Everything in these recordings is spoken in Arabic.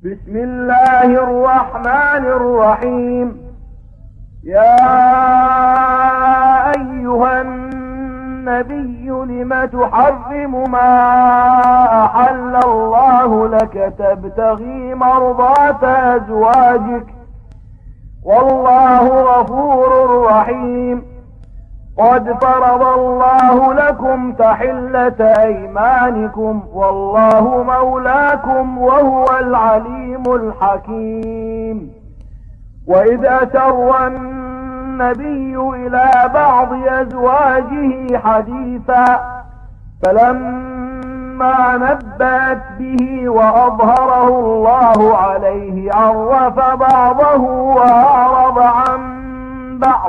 بسم الله الرحمن الرحيم. يا أيها النبي لم تحرم ما أحل الله لك تبتغي مرضات أزواجك والله غفور رحيم. قد فرض الله لكم تحلة أيمانكم والله مولاكم وهو العليم الحكيم. وإذ أسر النبي إلى بعض أزواجه حديثا فلما نبأت به وأظهره الله عليه عرف بعضه وأعرض عن بعض،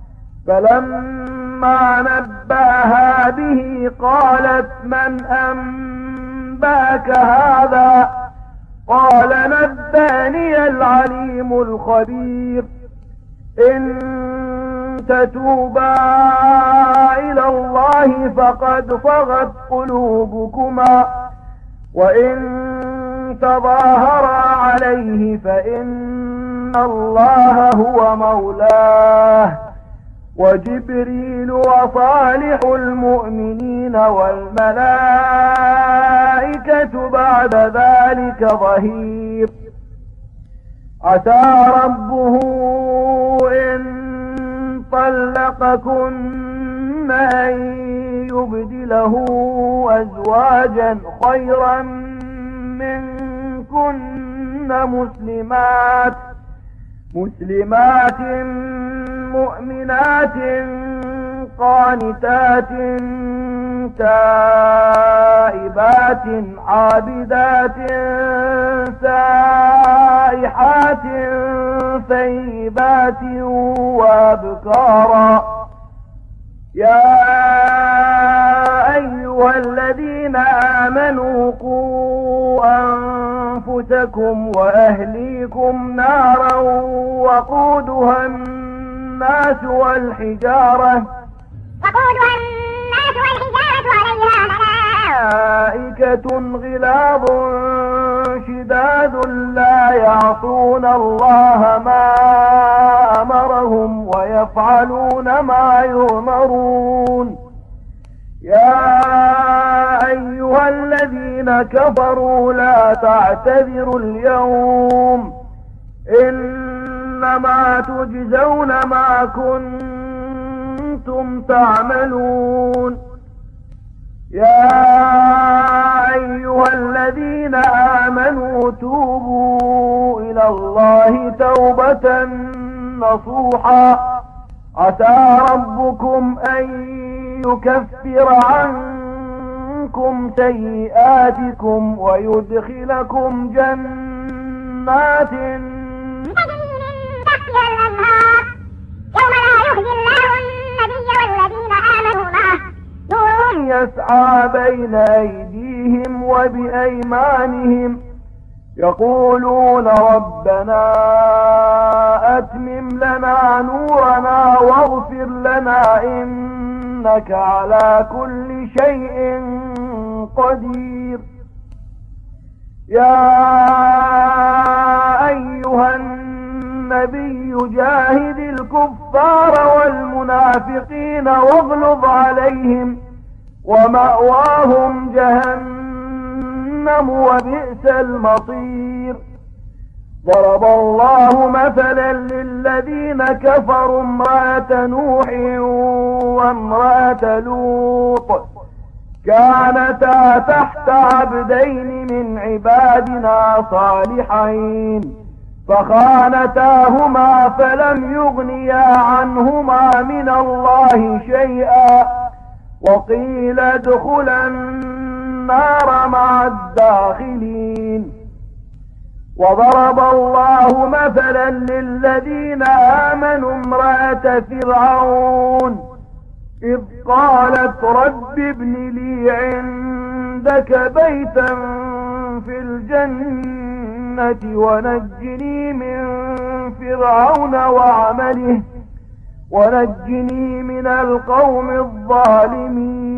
فلما نبأها به قالت من أنبأك هذا؟ قال نبأني العليم الخبير. إن تتوبا إلى الله فقد صغت قلوبكما وإن تظاهرا عليه فإن الله هو مولاه وجبريل وصالح المؤمنين والملائكة بعد ذلك ظهير. عسى ربه إن طلقكن أن يبدله أزواجا خيرا منكن مسلمات مؤمنات قانتات تائبات عابدات سائحات ثيبات وابكارا. يا أيها الذين آمنوا قوا أنفسكم وأهليكم نارا وقودها الناس والحجارة عليها ملائكة غلاظ شداد لا يعصون الله ما أمرهم ويفعلون ما يؤمرون. يا أيها الذين كفروا لا تعتذروا اليوم إنما تجزون ما كنتم تعملون. يا أيها الذين آمنوا توبوا إلى الله توبة نصوحا عسى ربكم أن يكفر عنكم سيئاتكم ويدخلكم جنات تجري من تحتها الأنهار يوم لا يخزي الله النبي والذين آمنوا معه نورهم يسعى بين أيديهم وبأيمانهم يقولون ربنا أتمم لنا نورنا واغفر لنا إنك على كل شيء قدير. يا أيها النبي جاهد الكفار والمنافقين واغلظ عليهم ومأواهم جهنم وبئس المصير. ضرب الله مثلا للذين كفروا امرأة نوح وامرأة لوط كانتا تحت عبدين من عبادنا صالحين فخانتاهما فلم يغنيا عنهما من الله شيئا وقيل ادخلا النار مع الداخلين. وضرب الله مثلا للذين آمنوا امرأة فرعون إذ قالت رب ابن لي عندك بيتا في الجنة ونجني من فرعون وعمله ونجني من القوم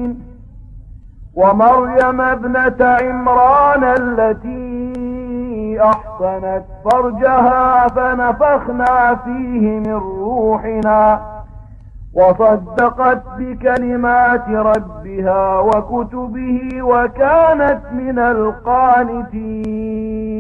الظالمين. ومريم ابنة عمران التي أحصنت فرجها فنفخنا فيه من روحنا وصدقت بكلمات ربها وكتبه وكانت من القانتين.